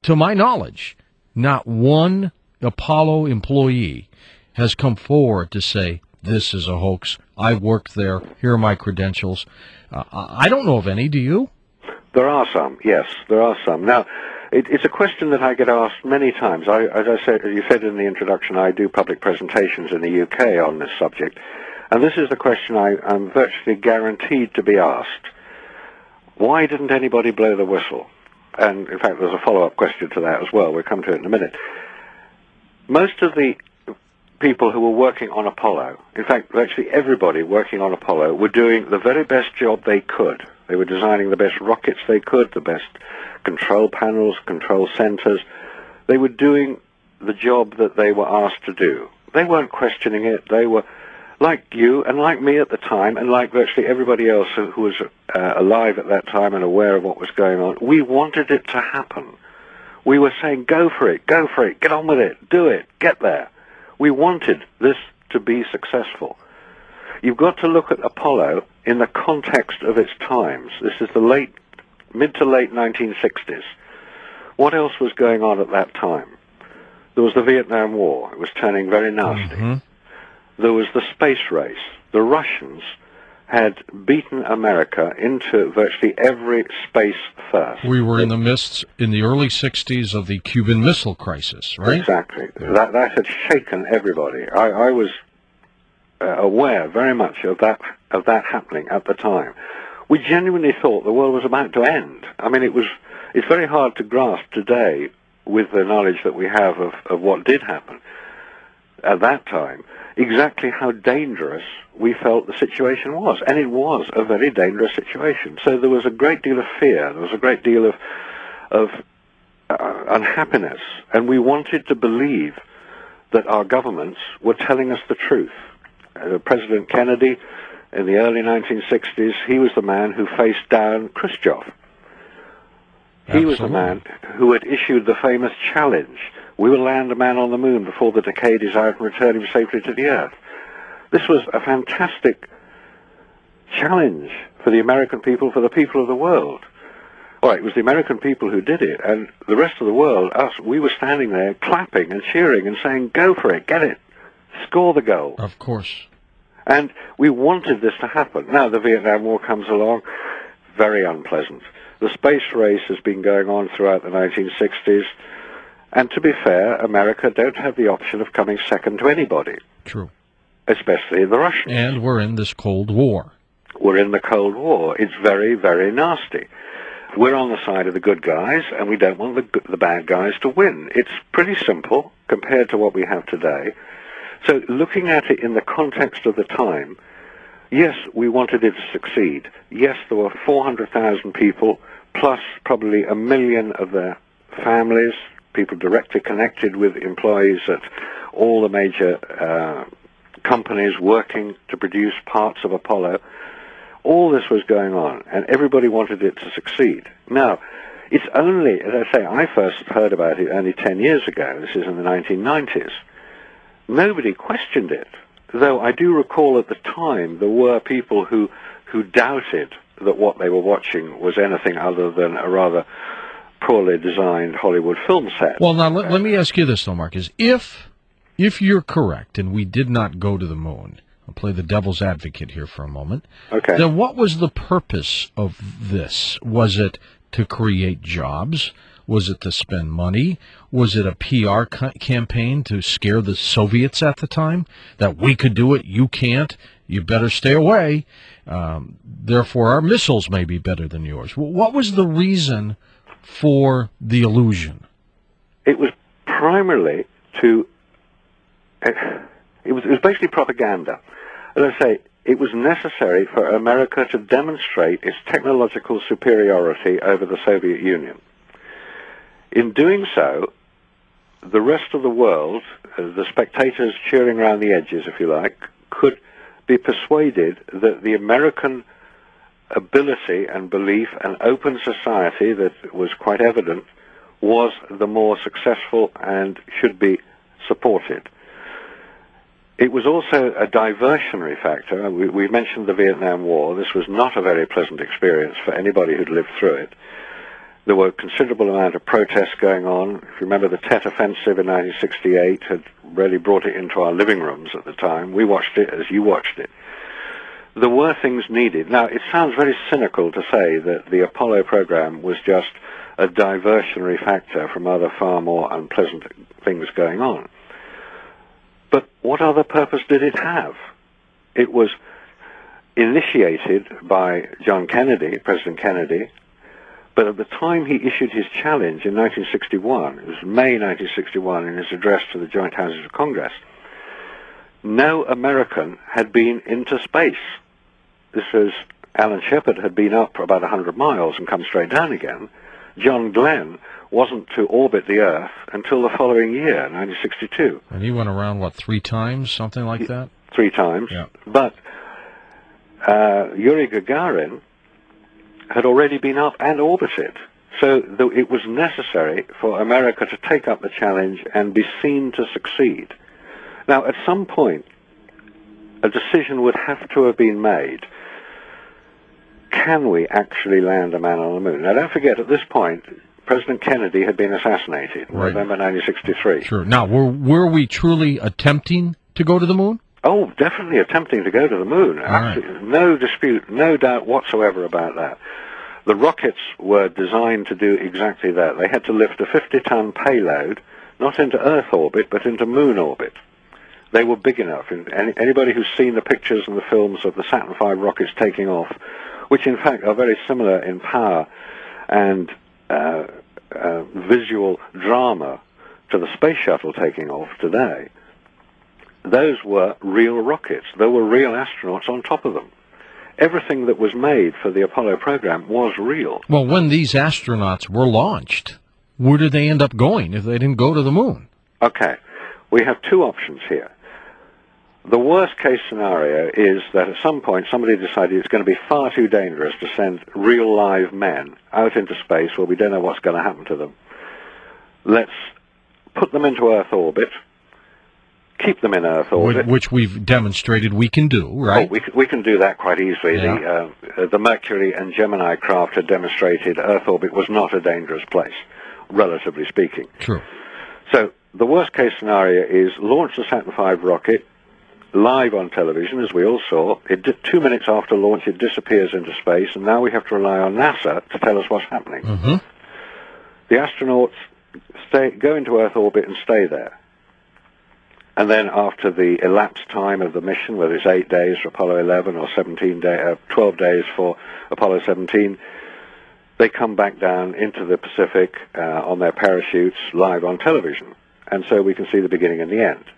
to my knowledge, not one Apollo employee has come forward to say, this is a hoax. I worked there. Here are my credentials. I don't know of any. Do you? There are some. Yes, there are some. Now, it's a question that I get asked many times. As I said, you said in the introduction, I do public presentations in the UK on this subject, and this is the question I'm virtually guaranteed to be asked. Why didn't anybody blow the whistle? And, in fact, there's a follow-up question to that as well. We'll come to it in a minute. Most of the people who were working on Apollo, in fact, virtually everybody working on Apollo, were doing the very best job they could. They were designing the best rockets they could, the best control panels, control centers. They were doing the job that they were asked to do. They weren't questioning it. They were like you and like me at the time, and like virtually everybody else who was alive at that time and aware of what was going on. We wanted it to happen. We were saying, go for it, get on with it, do it, get there. We wanted this to be successful. You've got to look at Apollo in the context of its times. This is the mid to late 1960s. What else was going on at that time? There was the Vietnam War. It was turning very nasty. Mm-hmm. There was the space race. The Russians had beaten America into virtually every space first. We were in the midst, in the early 60s, of the Cuban Missile Crisis, right? Exactly. Yeah. That had shaken everybody. I was aware very much of that happening at the time. We genuinely thought the world was about to end. I mean, it's very hard to grasp today with the knowledge that we have of what did happen at that time, exactly how dangerous we felt the situation was. And it was a very dangerous situation. So there was a great deal of fear. There was a great deal of unhappiness. And we wanted to believe that our governments were telling us the truth. President Kennedy, in the early 1960s, he was the man who faced down Khrushchev. He was the man who had issued the famous challenge: we will land a man on the moon before the decade is out and return him safely to the Earth. This was a fantastic challenge for the American people, for the people of the world. All right, it was the American people who did it, and the rest of the world, us, we were standing there clapping and cheering and saying, go for it, get it, score the goal. Of course. And we wanted this to happen. Now the Vietnam War comes along, very unpleasant. The space race has been going on throughout the 1960s. And to be fair, America don't have the option of coming second to anybody. True. Especially the Russians. And we're in this Cold War. We're in the Cold War. It's very, very nasty. We're on the side of the good guys, and we don't want the bad guys to win. It's pretty simple compared to what we have today. So looking at it in the context of the time, yes, we wanted it to succeed. Yes, there were 400,000 people, plus probably 1 million of their families, people directly connected with employees at all the major companies working to produce parts of Apollo. All this was going on, and everybody wanted it to succeed. Now, it's only, as I say, I first heard about it only 10 years ago. This is in the 1990s. Nobody questioned it, though I do recall at the time there were people who doubted that what they were watching was anything other than a rather poorly designed Hollywood film set. Well, now, let me ask you this, though, Marcus. If you're correct and we did not go to the moon, I'll play the devil's advocate here for a moment, okay, then what was the purpose of this? Was it to create jobs? Was it to spend money? Was it a PR campaign to scare the Soviets at the time? That we could do it, you can't, you better stay away. Therefore, our missiles may be better than yours. What was the reason for the illusion? It was primarily to... It was basically propaganda. As I say, it was necessary for America to demonstrate its technological superiority over the Soviet Union. In doing so, the rest of the world, the spectators cheering around the edges, if you like, could be persuaded that the American ability and belief and open society that was quite evident was the more successful and should be supported. It was also a diversionary factor. We mentioned the Vietnam War. This was not a very pleasant experience for anybody who'd lived through it. There were a considerable amount of protests going on. If you remember, the Tet Offensive in 1968 had really brought it into our living rooms at the time. We watched it as you watched it. There were things needed. Now, it sounds very cynical to say that the Apollo program was just a diversionary factor from other far more unpleasant things going on. But what other purpose did it have? It was initiated by John Kennedy, President Kennedy, but at the time he issued his challenge in 1961, it was May 1961 in his address to the Joint Houses of Congress, no American had been into space. This was, Alan Shepard had been up for about 100 miles and come straight down again. John Glenn wasn't to orbit the Earth until the following year, 1962. And he went around, what, 3 times, something like that? 3 times. Yeah. But Yuri Gagarin had already been up and orbited. So it was necessary for America to take up the challenge and be seen to succeed. Now, at some point, a decision would have to have been made. Can we actually land a man on the moon? Now, don't forget, at this point, President Kennedy had been assassinated in November 1963. Sure. Now, were we truly attempting to go to the moon? Oh, definitely attempting to go to the moon. Absolutely. No dispute, no doubt whatsoever about that. The rockets were designed to do exactly that. They had to lift a 50-ton payload, not into Earth orbit, but into moon orbit. They were big enough. Anybody who's seen the pictures and the films of the Saturn V rockets taking off, which in fact are very similar in power and visual drama to the space shuttle taking off today, those were real rockets. There were real astronauts on top of them. Everything that was made for the Apollo program was real. Well, when these astronauts were launched, where did they end up going if they didn't go to the moon? Okay, we have 2 options here. The worst case scenario is that at some point somebody decided it's going to be far too dangerous to send real live men out into space where we don't know what's going to happen to them. Let's put them into Earth orbit, keep them in Earth orbit. Which we've demonstrated we can do, right? Oh, we can do that quite easily. Yeah. The Mercury and Gemini craft had demonstrated Earth orbit was not a dangerous place, relatively speaking. True. So the worst case scenario is launch the Saturn V rocket, live on television, as we all saw. 2 minutes after launch, it disappears into space, and now we have to rely on NASA to tell us what's happening. Mm-hmm. The astronauts go into Earth orbit and stay there. And then after the elapsed time of the mission, whether it's 8 days for Apollo 11 or 12 days for Apollo 17, they come back down into the Pacific on their parachutes live on television. And so we can see the beginning and the end.